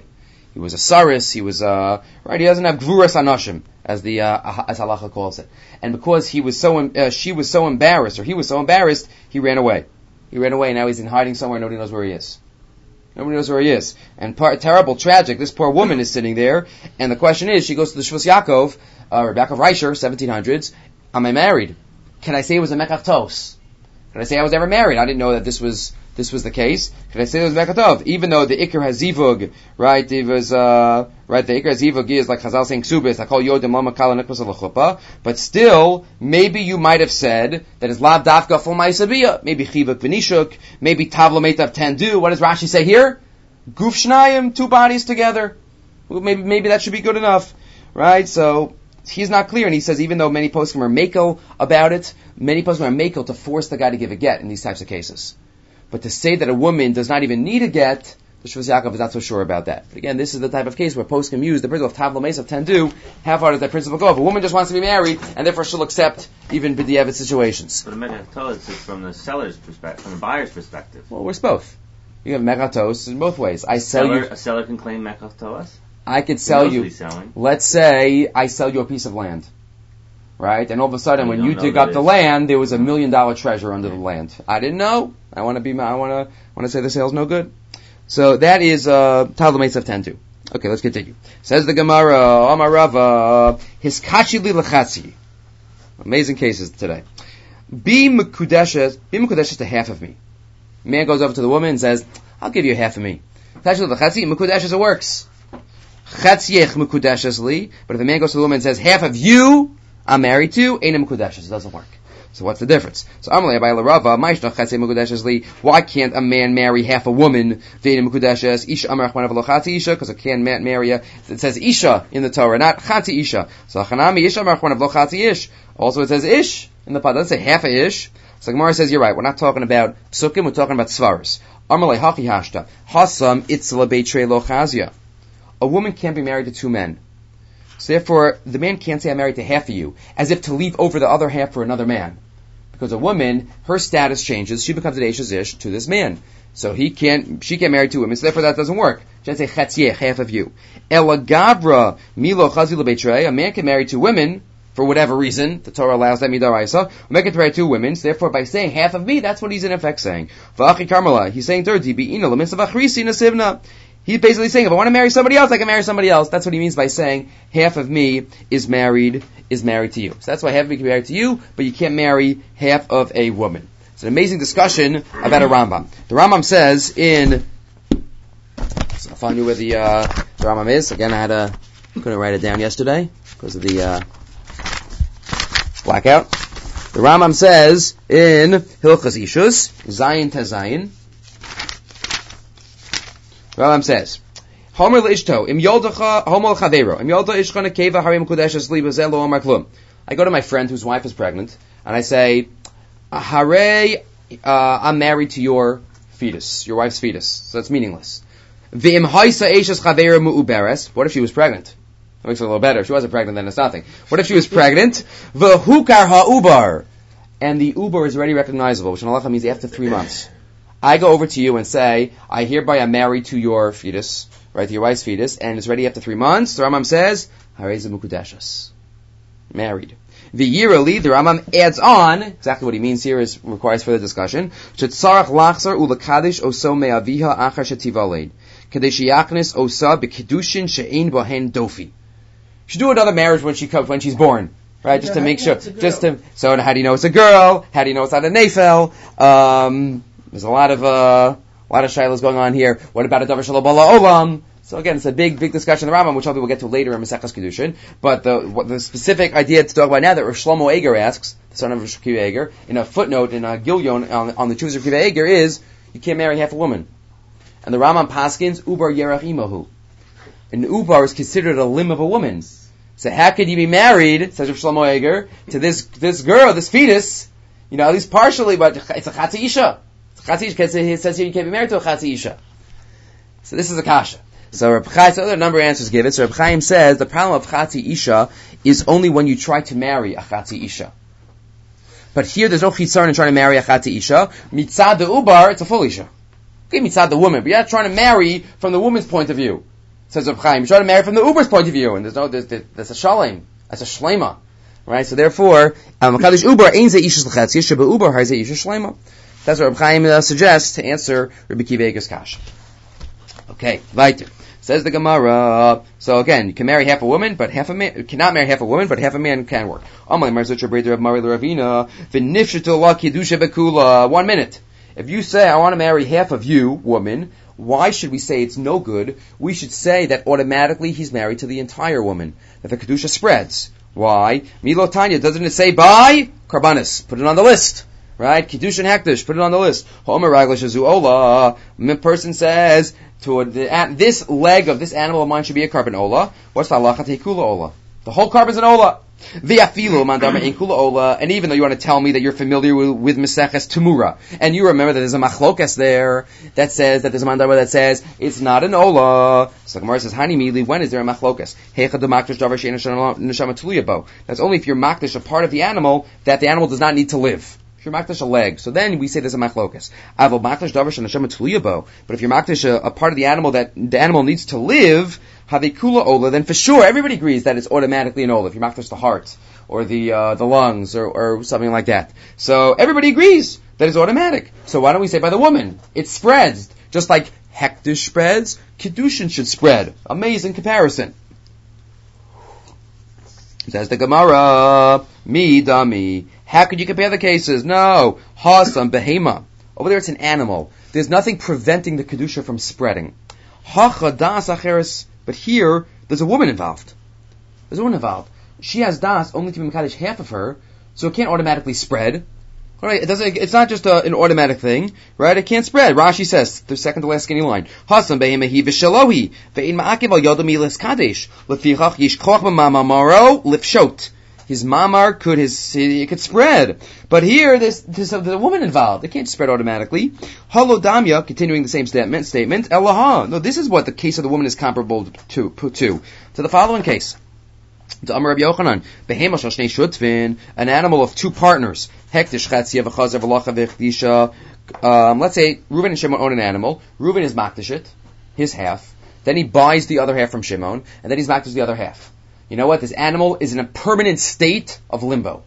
he was a saris, he was uh right. He doesn't have gvuras anoshim, as the uh, as halacha calls it. And because he was so uh, she was so embarrassed, or he was so embarrassed, he ran away. He ran away, and now he's in hiding somewhere. Nobody knows where he is. Nobody knows where he is. And par- terrible, tragic. This poor woman is sitting there, and the question is, she goes to the Shvus Yaakov, uh, Rebbe Yaakov Reicher, seventeen hundreds. Am I married? Can I say it was a mekach tos? Can I say I was ever married? I didn't know that this was this was the case. Can I say it was mekach tov? Even though the ikar has zivug, right? It was uh, right. The ikar zivug is like Chazal saying ksubis. I call yodim lama kala nikvas alachupa. But still, maybe you might have said that it's lav dafka full ma'isabiyah. Maybe chivuk v'nishuk. Maybe tavla meitav tendu. What does Rashi say here? Guf shnayim, two bodies together. Well, maybe maybe that should be good enough, right? So he's not clear, and he says even though many poskim are mako about it, many poskim are mako to force the guy to give a get in these types of cases. But to say that a woman does not even need a get, the Shvus Yaakov is not so sure about that. But again, this is the type of case where poskim use the principle of tavla meis of tendu. How far does that principle go? If a woman just wants to be married, and therefore she'll accept even b'diavad situations. But a megatos is from the seller's perspective, from the buyer's perspective. Well, we're both. You have megatos in both ways. I sell seller, you. A seller can claim megatos. I could sell you. Let's say I sell you a piece of land, right? And all of a sudden, you when you dig up the land, there was a million dollar treasure under the land. I didn't know. I want to be. I want to. Want to say the sale's no good. So that is uh, Talmud Meitzav Tentu. Okay, let's continue. Says the Gemara, Amar Rava, Hiskachi li lechatzi. Amazing cases today. Be mekudeshes. Be mekudeshes to half of me. Man goes over to the woman and says, "I'll give you half of me." Hiskachi li lechatzi. Mekudeshes, it works. Chatziech mekudeshes li. But if a man goes to the woman and says, "Half of you, I'm married to," ain't a mekudeshes. It doesn't work. So what's the difference? So Amalei Abai L'Rava, Ma'ishnach Chatzei Mekudeshes Li. Why can't a man marry half a woman? Ve'ein Mekudeshes Isha Amar Achmanav Lo Chatzi Isha, because a can man marry a. It says Isha in the Torah, not Chatzi Isha. So Chanami Isha Amar Achmanav Lo Chatzi Ish. Also it says Ish in the Pad. It doesn't say half a Ish. So Gemara says you're right. We're not talking about psukim. We're talking about svaros. Amalei Haki Hashta Hasam Itzla Beitrei Lo Chazia. A woman can't be married to two men. So therefore, the man can't say I'm married to half of you, as if to leave over the other half for another man. Because a woman, her status changes, she becomes an Eishes Ish to this man. So he can't, she can't marry two women, so therefore that doesn't work. She has to say Chatzieh, half of you. Ela Gabra, Milo Chazi L'Beitrei, a man can marry two women, for whatever reason, the Torah allows that midaraisa, a man can marry two women, so therefore by saying half of me, that's what he's in effect saying. V'achi Karmela, he's saying third, Dibi'ina L'Minsav Achrisi Nasivna. He's basically saying, if I want to marry somebody else, I can marry somebody else. That's what he means by saying, half of me is married, is married to you. So that's why half of me can be married to you, but you can't marry half of a woman. It's an amazing discussion about a Rambam. The Rambam says in, so I'll find you where the, uh, the Rambam is. Again, I had a, couldn't write it down yesterday because of the, uh, blackout. The Rambam says in Hilchas Ishus, Zayin Tazayin, Rambam says, Homer l'ishto, im yoldacha, homo l'chaveiro, im yolda ishcha nekeva harim kudeshes li bazel lo omar klum. I go to my friend whose wife is pregnant, and I say, Hare, uh, I'm married to your fetus, your wife's fetus. So that's meaningless. V'im haisa eishes chaveiro mu'uberes. What if she was pregnant? That makes it a little better. If she wasn't pregnant, then it's nothing. What if she was pregnant? V'hukar ha'ubar. And the uber is already recognizable, which in halacha means after three months. I go over to you and say, I hereby am married to your fetus, right, to your wife's fetus, and it's ready after three months. The Rambam says, Harei mukudeshas. Married. The Yirali, the Rambam adds on, exactly what he means here is, requires further discussion, Shetzarach lachzar ulakadish oso me'aviha achar shetivaleid. Kadesh yaknis osa bekedushin she'ein bohen dofi. You should do another marriage when she comes, when she's born. Right, just to make sure, just to, so how do you know it's a girl? How do you know it's not a nefel? Um, There's a lot of uh, a lot of shilas going on here. What about a davar shelo bala olam? So again, it's a big, big discussion in the Rambam, which hopefully we'll get to later in Maseches Kedushin. But the what, the specific idea to talk about now that Rosh Shlomo Eger asks, the son of Rosh Kiva Eger, in a footnote in a Gilyon on, on the Chuvas of Kiva Eger is you can't marry half a woman. And the Rambam paskins ubar yerach imahu. An ubar is considered a limb of a woman. So how could you be married, says Rosh Shlomo Eger, to this this girl, this fetus? You know, at least partially, but it's a chatzi isha. It says here you can't be married to a chatzi isha. So this is a kasha. So Reb Chaim, so there are a number of answers given. So Reb Chaim says the problem of chatzi isha is only when you try to marry a chatzi isha. But here there's no chisaron in trying to marry a chatzi isha. Mitzad the ubar, it's a full isha. Okay, mitzad the woman, but you're not trying to marry from the woman's point of view. Says Reb Chaim, you try to marry from the Uber's point of view, and there's no, there's, there's a shalem, that's a shlema, right? So therefore, Makadosh Uber ain't ze ishes l'chetzias, sheba Uber har ze ishes shlema. That's what Reb Chaim uh, suggests to answer Rabbi Akiva Eiger's kasha. Okay, weiter. Says the Gemara. So again, you can marry half a woman, but half a man you cannot marry half a woman, but half a man can work. One minute. If you say I want to marry half of you, woman, why should we say it's no good? We should say that automatically he's married to the entire woman. That the kedusha spreads. Why? Milo Tanya, doesn't it say by karbanis? Put it on the list. Right? Kedusha and Hektish, put it on the list. Homer Raglish Azu Ola. The person says, to the, at this leg of this animal of mine should be a carbon Ola. What's the halacha? Tekula Ola. The whole carbon's an Ola. V'afilu mandama in kula Ola. And even though you want to tell me that you're familiar with, with Meseches Temura, and you remember that there's a machlokas there that says, that there's a mandama that says, it's not an Ola. So the Gemara says, Hani Mili, when is there a machlokas? That's only if you're makdish a part of the animal that the animal does not need to live. If you're makdish a leg, so then we say there's a machlokas. But if you're makdish a, a part of the animal that the animal needs to live, havikula ola, then for sure everybody agrees that it's automatically an ola. If you're makdish the heart or the uh, the lungs or, or something like that, so everybody agrees that it's automatic. So why don't we say by the woman? It spreads just like hektish spreads. Kedushin should spread. Amazing comparison. Says the Gemara, mi dami. How could you compare the cases? No. Hasam behema. Over there it's an animal. There's nothing preventing the kedusha from spreading. Hacha das acheres. But here, there's a woman involved. There's a woman involved. She has das only to be mekadesh half of her, so it can't automatically spread. Right? It doesn't. It's not just a, an automatic thing, right? It can't spread. Rashi says the second to last skinny line. Hasam behemehi v'shalohi ve'in ma'akiv al yodam ilis kadesh lefichach yishkoch b'mamamaro lifshot. His mamar could his it could spread, but here there's, there's, a, there's a woman involved. It can't spread automatically. Halo damya, continuing the same statement. Statement. Elaha. No, this is what the case of the woman is comparable to. To, to the following case. To Amar Rabbi Yochanan, behema shel shnei shutvin, an animal of two partners. Hektish chatzia v'chazer v'lacha v'chdisha. Um, let's say Reuven and Shimon own an animal. Reuven is makdish it, his half. Then he buys the other half from Shimon, and then he's makdish the other half. You know what? This animal is in a permanent state of limbo.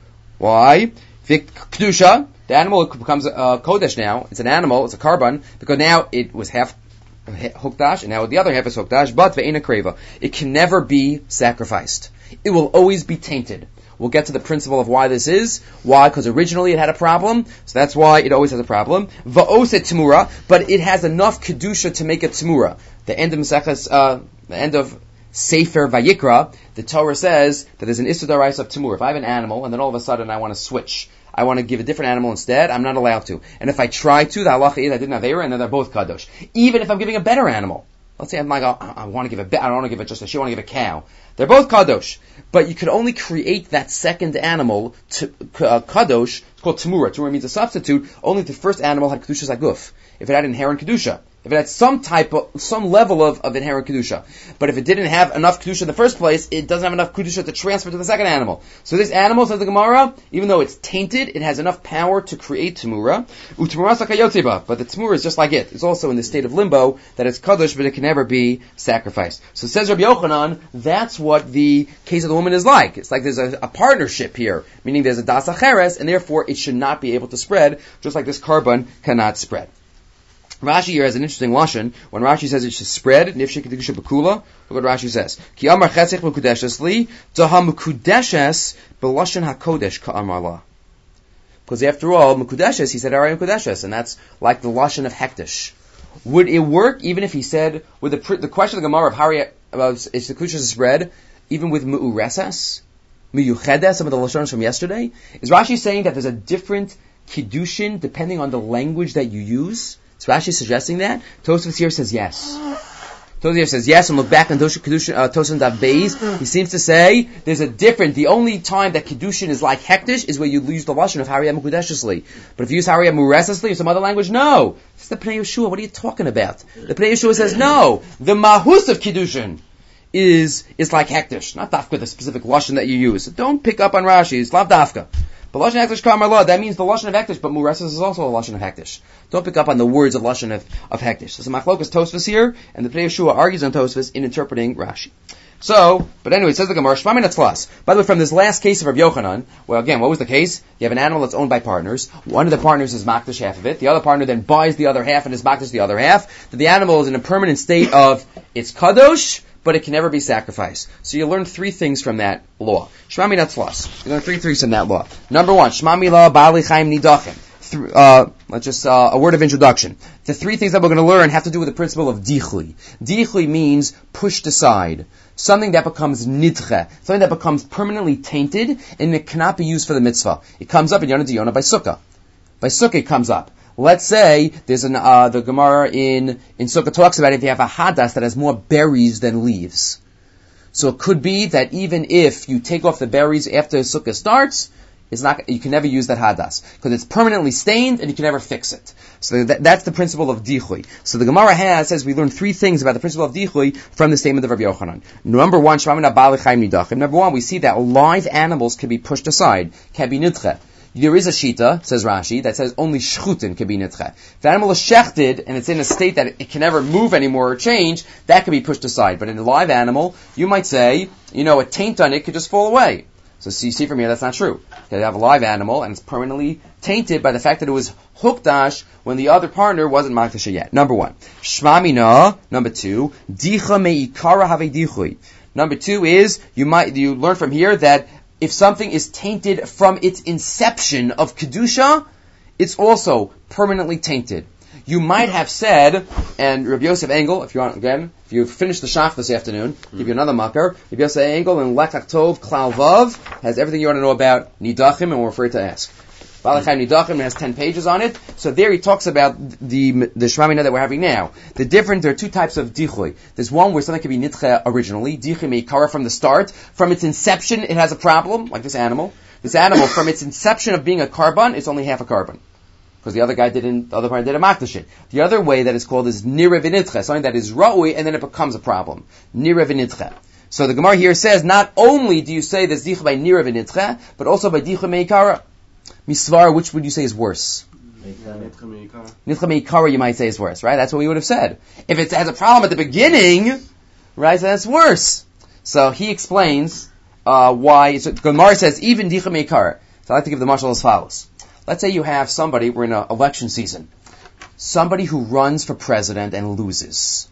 Why? Kedusha, the animal becomes a uh, kodesh now. It's an animal, it's a carbon, because now it was half hukdash, and now the other half is hukdash, but ve'ena kreva. It can never be sacrificed. It will always be tainted. We'll get to the principle of why this is. Why? Because originally it had a problem, so that's why it always has a problem. Va'oset temura, but it has enough kedusha to make it temura. The end of Maseches, uh, the end of Sefer Vayikra, the Torah says that there's an Issur D'Oraisa of Temur. If I have an animal and then all of a sudden I want to switch, I want to give a different animal instead, I'm not allowed to. And if I try to, the halacha is I didn't have Eira, and then they're both Kadosh. Even if I'm giving a better animal. Let's say I'm like, oh, I want to give a be- I don't want to give it just a sheep, I want to give a cow. They're both Kadosh. But you could only create that second animal to uh, Kadosh, it's called Temura. Temura means a substitute, only if the first animal had Kedusha Zaguf. If it had inherent Kedusha. If it had some type of, some level of, of inherent Kedusha. But if it didn't have enough Kedusha in the first place, it doesn't have enough Kedusha to transfer to the second animal. So this animal, says the Gemara, even though it's tainted, it has enough power to create Temura. U'temura sakayotziba. But the Temura is just like it. It's also in the state of limbo, that it's Kadosh, but it can never be sacrificed. So says Rabbi Yochanan, that's what the case of the woman is like. It's like there's a, a partnership here, meaning there's a das acheres, and therefore it should not be able to spread, just like this carbon cannot spread. Rashi here has an interesting lashon. When Rashi says it should spread, nifshei kedusha bekula, look what Rashi says. Ki amar chetzich mekudeshes li, zaha mekudeshes belashon hakodesh ka'amar la. Because after all, mekudeshes, he said aray mekudeshes, and that's like the lashon of hektish. Would it work even if he said, with the the question of the Gemara of Hari about is the kedusha spread, even with meuresas, meyuchedes, some of the lashonos from yesterday? Is Rashi saying that there's a different kiddushin depending on the language that you use? Is Rashi suggesting that? Tosfos here says yes. Tosfos here says yes, and look back on Tosfos uh, Dav Beis. He seems to say there's a different, the only time that Kiddushin is like Hektish is where you use the lashon of Hariyah Mekudeshesli. But if you use Hariyah Muresesli or some other language, no. It's the Pnei Yeshua. What are you talking about? The Pnei Yeshua says no. The Mahus of Kiddushin is, is like Hektish. Not Dafka, the specific lashon that you use. So don't pick up on Rashi. It's Lav Dafka. But Lashon Hektish Kamar La, that means the Lashon of Hektish, but Mureses is also a Lashon of Hektish. Don't pick up on the words of Lashon of, of Hektish. There's a Machlokas Tosfos here, and the Pnei Yeshua argues on Tosfos in interpreting Rashi. So, but anyway, it says the Gemara, Shmami Natzlas. By the way, from this last case of Rabbi Yochanan, well, again, what was the case? You have an animal that's owned by partners. One of the partners is Makdash half of it. The other partner then buys the other half and is Makdash the other half. The animal is in a permanent state of, it's Kadosh, but it can never be sacrificed. So you learn three things from that law. Shmami Natzlas. You learn three things from that law. Number one, Shmami La Bali Chaim Nidachim. Th- uh, let's just, uh, a word of introduction. The three things that we're going to learn have to do with the principle of dichli. Dichli means pushed aside. Something that becomes nidche. Something that becomes permanently tainted and it cannot be used for the mitzvah. It comes up in Yonah D'Yonah by Sukkah. By Sukkah it comes up. Let's say there's an, uh, the Gemara in, in Sukkah talks about if you have a hadas that has more berries than leaves. So it could be that even if you take off the berries after Sukkah starts, it's not, you can never use that hadas because it's permanently stained and you can never fix it. So that, that's the principle of dichui. So the Gemara has says we learn three things about the principle of dichui from the statement of Rabbi Yochanan. Number one, Shmamina Bali Chaim Nidachim. Number one, we see that live animals can be pushed aside, can be nidche. There is a shita, says Rashi, that says only shchutin can be nidche. If the animal is shechted and it's in a state that it can never move anymore or change, that can be pushed aside. But in a live animal, you might say, you know, a taint on it could just fall away. So, so you see from here that's not true. You have a live animal and it's permanently tainted by the fact that it was hukdash when the other partner wasn't makdash yet. Number one. Shmamina. Number two. Dicha meikara have dichui. Number two is, you might, you learn from here that if something is tainted from its inception of kedusha, it's also permanently tainted. You might have said, and Rabbi Yosef Engel, if you want, again, if you finish the shach this afternoon, give you another makar, Rabbi Yosef Engel in Lekach Tov, Klal Vav, has everything you want to know about Nidachim, and we're afraid to ask. Balachai Nidachim has ten pages on it, so there he talks about the the Shmamina that we're having now. The different, there are two types of Dichui. There's one where something can be Nitche originally, Dichui Meikara from the start, from its inception it has a problem, like this animal. This animal, from its inception of being a carbon, it's only half a carbon. Because the other guy didn't, the other part didn't makdash it. The other way that is called is nira v'nitche, something that is ra'ui, and then it becomes a problem. Nira v'nitche. So the Gemara here says, not only do you say there's dicha by nira v'nitche, but also by dicha meikara. Misvar, which would you say is worse? Nitche meikara you might say is worse, right? That's what we would have said. If it has a problem at the beginning, right, so that's worse. So he explains, uh, why, so Gemara says, even dicha meikara. So I like to give the mashal as follows. Let's say you have somebody, we're in an election season, somebody who runs for president and loses.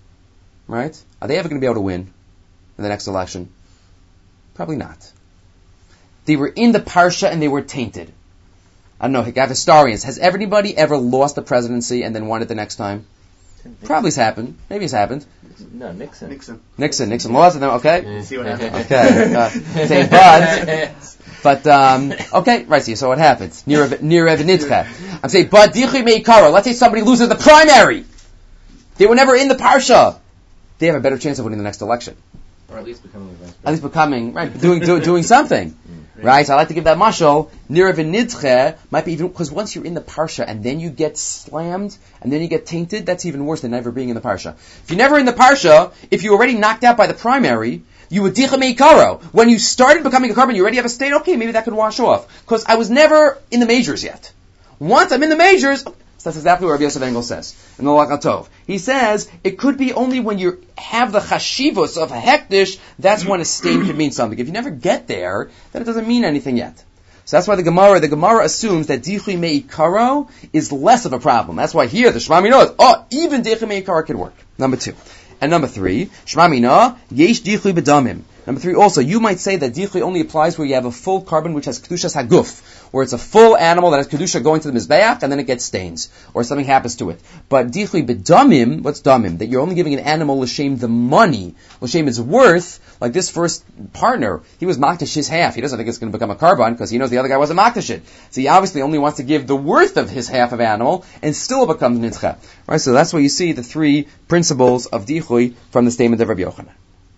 Right? Are they ever going to be able to win in the next election? Probably not. They were in the parsha and they were tainted. I don't know, I have historians. Has anybody ever lost the presidency and then won it the next time? Probably it's happened. Maybe it's happened. No, Nixon. Nixon. Nixon. Nixon lost it. Okay. Yeah. See what happens. Okay. Uh, say, but, but, um, okay, right, see, so what happens? Near Evanitcha. I'm saying, but, Dichri Meikara, let's say somebody loses the primary. They were never in the Parsha. They have a better chance of winning the next election. Or at least becoming a vice president. At least becoming, right, doing, do, doing something. Mm, right, so I like to give that mashal. Near Evanitcha might be even, because once you're in the Parsha and then you get slammed and then you get tainted, that's even worse than never being in the Parsha. If you're never in the Parsha, if you're already knocked out by the primary, you would dicha meikaro. When you started becoming a carbon, you already have a state, okay, maybe that could wash off. Because I was never in the majors yet. Once I'm in the majors, so that's exactly what Rabbi Yosef Engel says in the Lekach Tov. He says, it could be only when you have the chashivos of a hektish, that's when a stain could mean something. If you never get there, then it doesn't mean anything yet. So that's why the Gemara, the Gemara assumes that dichi meikaro is less of a problem. That's why here the Shmami knows, oh, even dichi meikaro could work. Number two. And number three, Shema Mina, Yesh Dichli B'damim. Number three, also, you might say that Dichli only applies where you have a full carbon which has Kedushas Haguf, where it's a full animal that has Kedusha going to the Mizbeach, and then it gets stains, or something happens to it. But Dichli B'damim, what's Damim? That you're only giving an animal L'Shem the money, L'Shem its worth, like this first partner, he was Makdash his half. He doesn't think it's going to become a carbon, because he knows the other guy wasn't Makdash it. So he obviously only wants to give the worth of his half of animal, and still becomes Nitzcha. Right, so that's where you see the three principles of Dichui from the statement of Rabbi Yochanan.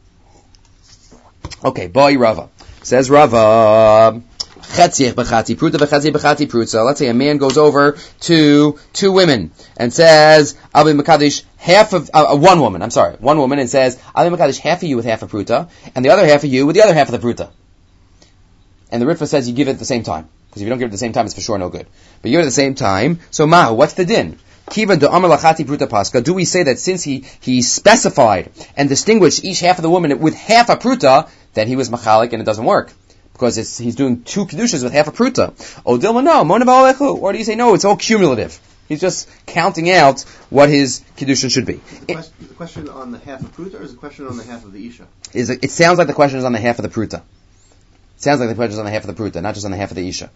Okay, Boi Rava. Says Rava, Chetziach b'chati pruta b'chetzi b'chati pruta. Let's say a man goes over to two women and says, I'll be Makadish half of, uh, one woman, I'm sorry, one woman, and says, I'll be Makadish half of you with half a pruta, and the other half of you with the other half of the pruta. and the Ritva says you give it at the same time. Because if you don't give it at the same time, it's for sure no good. But you give it at the same time, so Mahu, what's the din? Kiva de Amar Lachati Pruta Pascha, do we say that since he, he specified and distinguished each half of the woman with half a Pruta, that he was Machalik and it doesn't work? Because it's, he's doing two Kedushas with half a Pruta. O Dilma, no, Mona Ba'alechu. Or do you say, no, it's all cumulative. He's just counting out what his Kedushin should be. The question, the question on the half of Pruta, or is the question on the half of the Isha? Is it, it sounds like the question is on the half of the Pruta. It sounds like the question is on the half of the Pruta, not just on the half of the Isha.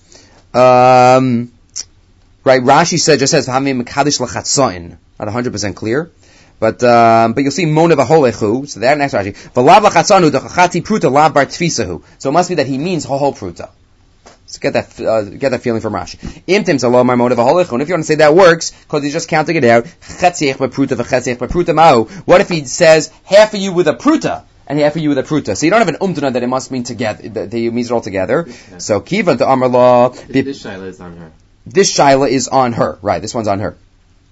Um, right, Rashi said, just says, V'hamim Mekadosh L'chatza'in. Not one hundred percent clear. But, um, but you'll see Mona V'holechu, so that next Rashi. V'lav L'chatza'nu D'chachati Pruta Lav Bar Tfisahu. So it must be that he means whole Pruta. So get that, uh, get that feeling from Rashi. Imtim Salomar Mona V'holechu. And if you want to say that works, because he's just counting it out, Chetziech B'Pruta V'chetziech B'Pruta Ma'u. What if he says, half of you with a Pruta? And half of you with a pruta. So you don't have an umtuna that it must mean together, that he means it all together. Yeah. So kiva to amar law. This shaila is on her. This shaila is on her. Right, this one's on her.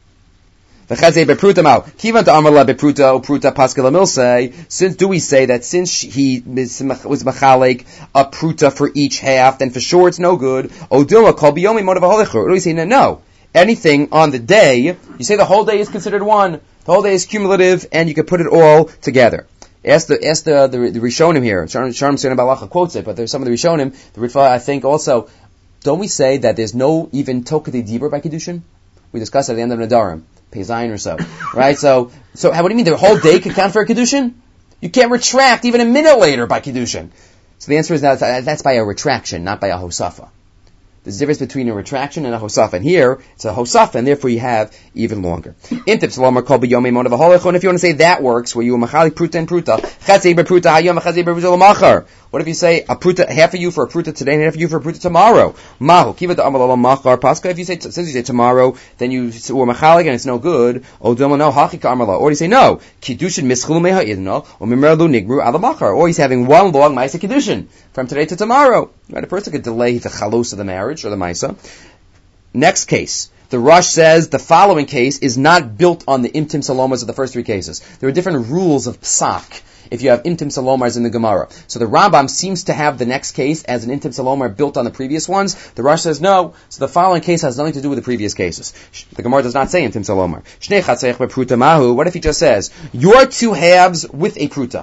V'chazei bepruta mao. Kiva to amar law bepruta o pruta paskala milsei. Since, do we say that since he was machalek a pruta for each half, then for sure it's no good. O dilma kol biyomi modav ha'holechur. Or do we say no, no. Anything on the day, you say the whole day is considered one. The whole day is cumulative, and you can put it all together. Ask the ask the the, the Rishonim here. Sharm Sharm Balacha quotes it, but there's some of the Rishonim. The Ritva, I think, also. Don't we say that there's no even Tokadei Dibur by Kiddushin? We discussed at the end of Nadarim, Pei Zayin or so, right? So, so how, what do you mean the whole day could count for a Kiddushin? You can't retract even a minute later by Kiddushin. So the answer is that that's by a retraction, not by a Hosafa. There's a difference between a retraction and a hosafa. And here, it's a hosafa, and therefore you have even longer. Intip salomar kol b'yomei monav ha'holechon. And if you want to say that works, where you are machalik pruta and pruta, chatzei b'pruta hayom, chatzei b'pruta l'machar. What if you say a pruta, half of you for a pruta today, and half of you for a pruta tomorrow? Mahu kiva da'amal l'machar paska. If you say, since you say tomorrow, then you were machalik and it's no good. O dilma no hachika amala. Or you say no, kiddushin mischulu meha'idno, or mimerlu nigru ala machar. Or he's having one long ma'aseh kiddushin from today to tomorrow. Right? A person could delay the chalos of the marriage or the ma'aseh. Next case. The Rush says the following case is not built on the imtim salomas of the first three cases. There are different rules of psak if you have imtim salomars in the Gemara. So the Rambam seems to have the next case as an imtim salomar built on the previous ones. The Rush says no. So the following case has nothing to do with the previous cases. The Gemara does not say imtim salomar. Shnei chatzayich bepruta mahu. What if he just says your two halves with a pruta?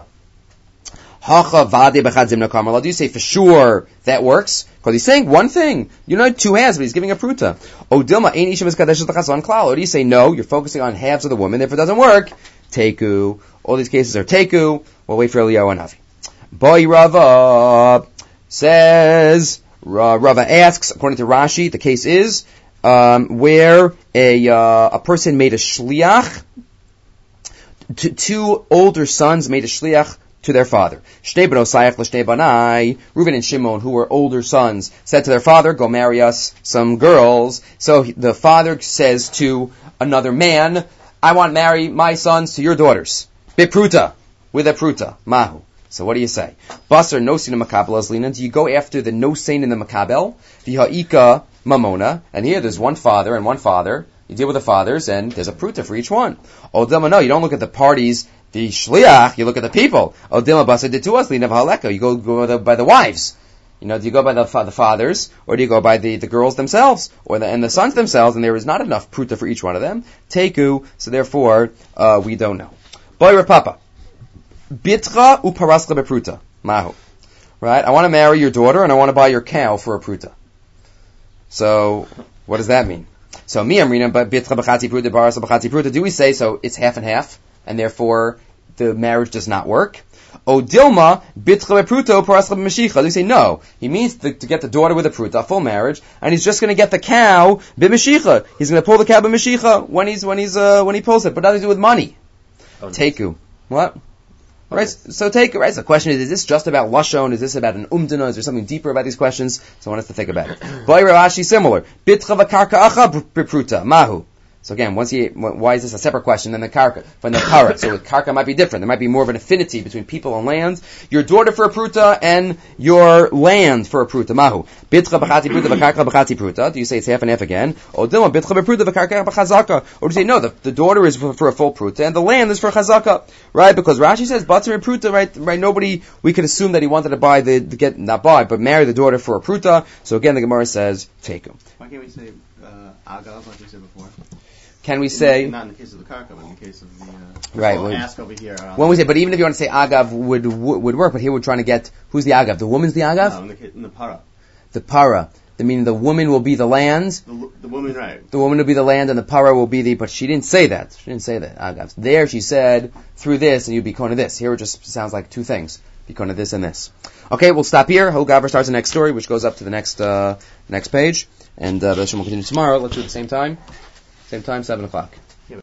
Hacha vade b'chad zimna karmala. Do you say for sure that works? Because he's saying one thing. You know, two halves, but he's giving a pruta. O dilma ein ishim es l'chasan klal. Or do you say no? You're focusing on halves of the woman. Therefore, it doesn't work. Teku. All these cases are teku. We'll wait for Eliyahu and Havi. Boy Rava says. Rava asks, according to Rashi, the case is um, where a uh, a person made a shliach. T- two older sons made a shliach to their father. Shnei b'no sayach l'shnei banai. Reuven and Shimon, who were older sons, said to their father, go marry us some girls. So the father says to another man, I want to marry my sons to your daughters. Bipruta. With a pruta. Mahu. So what do you say? Basar nosin in makabel azlina. Do you go after the nosin in the makabel? V'ha'ika mamona. And here there's one father and one father. You deal with the fathers and there's a pruta for each one. Oh, no, you don't look at the parties. The shliach, you look at the people. Oh, dilma basa did to us, lina v'haleka. You go, go by, the, by the wives. You know, do you go by the, the fathers, or do you go by the, the girls themselves, or the, and the sons themselves, and there is not enough pruta for each one of them? Teku, so therefore, uh, we don't know. Boy Papa. Bitra uparasla bepruta. Mahu. Right? I want to marry your daughter, and I want to buy your cow for a pruta. So, what does that mean? So, mi amrina, but bitra b'chati pruta, barasa b'chati pruta. Do we say, so it's half and half? And therefore, the marriage does not work. O dilma bitra bepruta parasla b'mashicha. They say no. He means to, to get the daughter with a pruta, full marriage, and he's just going to get the cow b'mashicha. He's going to pull the cow b'mashicha when he's when he's uh, when he pulls it, but nothing to do with money. Oh, Teku. What? Okay. Right. So take right. So the question is: is this just about lashon? Is this about an umdana? Is there something deeper about these questions? So I want us to think about it. Boy Rashi similar. Bitra v'karka acha b'pruta mahu. So again, once he, why is this a separate question than the karka, from the para? So with karka might be different. There might be more of an affinity between people and lands. Your daughter for a pruta and your land for a pruta. Mahu. Bitcha b'chati pruta v'karka b'chati pruta. Do you say it's half and half again? Or dilma bitcha b'pruta v'karka b'chazaka. Or do you say no, the, the daughter is for, for a full pruta and the land is for chazaka. Right? Because Rashi says batzar pruta, right? Right? Nobody, we could assume that he wanted to buy the, to get, not buy, but marry the daughter for a pruta. So again, the Gemara says, take him. Why can't we say uh, agav like we said before? Can we say... In, not in the case of the karka, but in the case of the... Uh, right. Well, When, ask over here. Uh, when we say, but even if you want to say agav would would work, but here we're trying to get, who's the agav? The woman's the agav? No, in the, ca- in the para. The para. The meaning the woman will be the lands. The, the woman, right. The woman will be the land and the para will be the, but she didn't say that. She didn't say that, agav. There she said, through this and you'd be kona this. Here it just sounds like two things. Be kona this and this. Okay, we'll stop here. Hogaver starts the next story, which goes up to the next, uh, next page. And, uh, we'll continue tomorrow. Let's do it at the same time. Same time, seven o'clock.